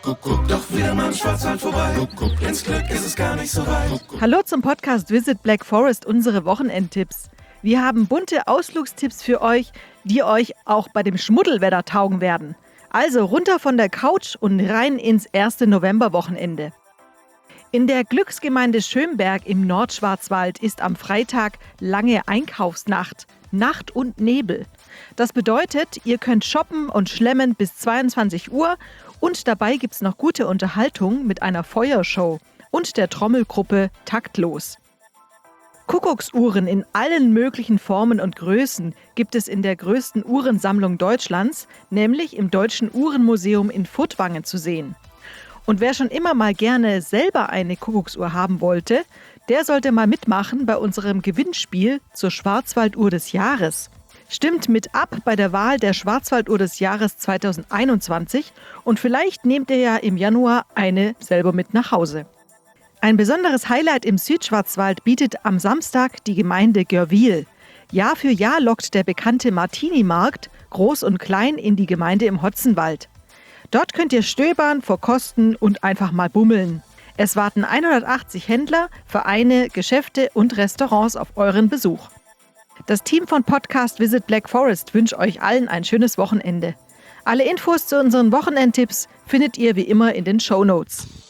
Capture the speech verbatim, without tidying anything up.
Kuckuck, doch wieder mal im Schwarzwald vorbei. Kuckuck, ins Glück ist es gar nicht so weit. Hallo zum Podcast Visit Black Forest, unsere Wochenendtipps. Wir haben bunte Ausflugstipps für euch, die euch auch bei dem Schmuddelwetter taugen werden. Also runter von der Couch und rein ins erste Novemberwochenende. In der Glücksgemeinde Schönberg im Nordschwarzwald ist am Freitag lange Einkaufsnacht, Nacht und Nebel. Das bedeutet, ihr könnt shoppen und schlemmen bis zweiundzwanzig Uhr und dabei gibt's noch gute Unterhaltung mit einer Feuershow und der Trommelgruppe Taktlos. Kuckucksuhren in allen möglichen Formen und Größen gibt es in der größten Uhrensammlung Deutschlands, nämlich im Deutschen Uhrenmuseum in Furtwangen zu sehen. Und wer schon immer mal gerne selber eine Kuckucksuhr haben wollte, der sollte mal mitmachen bei unserem Gewinnspiel zur Schwarzwalduhr des Jahres. Stimmt mit ab bei der Wahl der Schwarzwalduhr des Jahres zweitausendeinundzwanzig und vielleicht nehmt ihr ja im Januar eine selber mit nach Hause. Ein besonderes Highlight im Südschwarzwald bietet am Samstag die Gemeinde Görwihl. Jahr für Jahr lockt der bekannte Martini-Markt groß und klein in die Gemeinde im Hotzenwald. Dort könnt ihr stöbern, verkosten und einfach mal bummeln. Es warten hundertachtzig Händler, Vereine, Geschäfte und Restaurants auf euren Besuch. Das Team von Podcast Visit Black Forest wünscht euch allen ein schönes Wochenende. Alle Infos zu unseren Wochenendtipps findet ihr wie immer in den Shownotes.